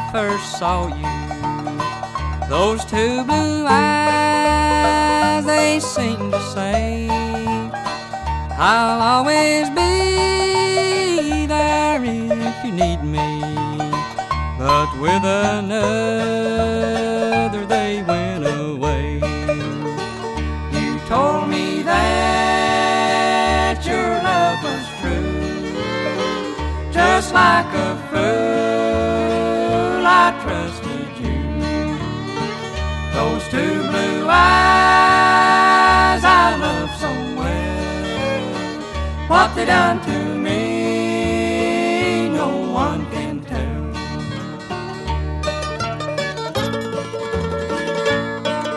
first saw you. Those two blue eyes, they seem to say, I'll always be there if you need me. But with another they went away. You told me that your love was true. Just like a fool I trusted you. Those two blue eyes I love so well, what they done to